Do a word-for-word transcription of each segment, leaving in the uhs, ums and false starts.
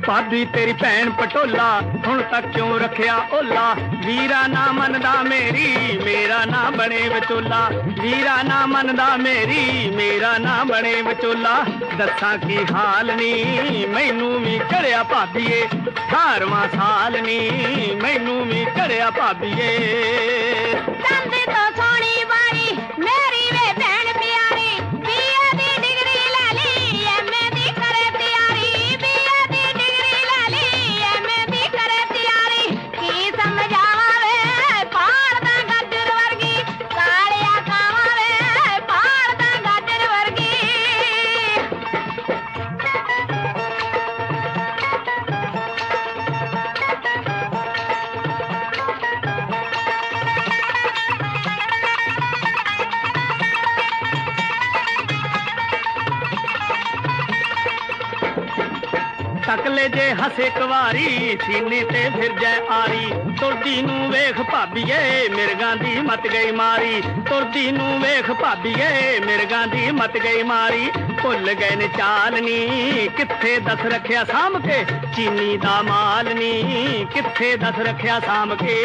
भाभी तेरी भैन पटोला हुण तक क्यों रखिया ओला। वीरा ना मनदा मेरी मेरा ना बने विचोला। वीरा ना मनदा मेरी मेरा ना बने विचोला। दस्सां की हाल नी मैनू भी चढ़िया भाभीए अठारवां साल नी मैनू भी चढ़िया भाभीए। चंद तो सोनी बाई मेरी वे भैन प्यारी बीए दी डिग्री ले ली एमए दी करे तैयारी। बीए दी डिग्री ले ली एमए दी करे तैयारी। की समझावा वे पार दा गाजर वर्गी कालिया कावा वे पार दा गाजर वर्गी। तकले जे हसे कवारी सीने ते फिर जाए आरी। तुरदी नू वेख भाभीए मिर्गां दी मत गई मारी। तुरदी नू वेख भाभीए मिर्गां दी मत गई मारी। भुल गए ने चाल नी किथे दस रखिया साम के। चीनी दा माल नी किथे दस रखिया साम के।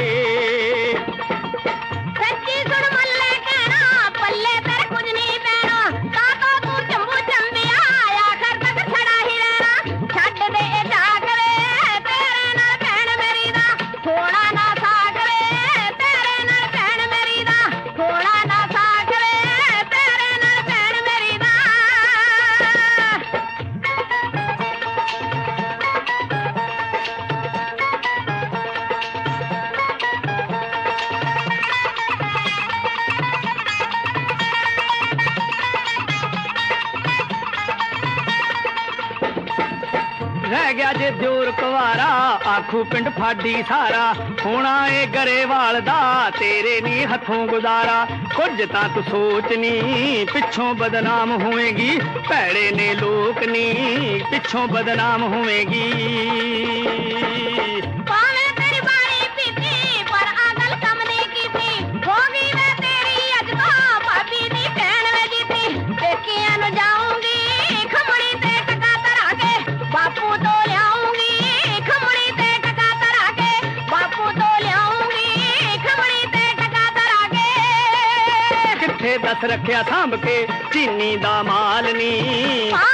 सच्ची सुन मल्ले कहना पल्ले तेरे कुछ नहीं पैना। काका तू चंबू चंबिया आखिर तक खड़ा ही रहना। छड्ड दे ए जाग वे तेरे नाल भैन मेरी दा थोड़ा ना साग वे तेरे नाल भैन मेरी दा थोड़ा ना साग वे तेरे नाल भैन मेरी दा। रह गया जे दियोर कुवारा आखू पिंड फाडी सारा। होना ए गरेवाल दा तेरे नी हथों गुजारा। कुछ तां तू सोच नी पिछों बदनाम होवेगी। भैड़े ने लोक नी पिछों बदनाम होवेगी। पावे तेरी बारी पीती पर अगल कम नहीं कीती। होगी वे तेरी अज तो भाभी दी भैन वे जीती। पेकियां नु जाऊंगी खमड़ी ते टका धरा के बापू तो लियाऊंगी। खमड़ी ते टका धरा के बापू तो लियाऊंगी। खमड़ी ते टका धरा के किथे दस रखिया सांभ के चीनी दा माल नी।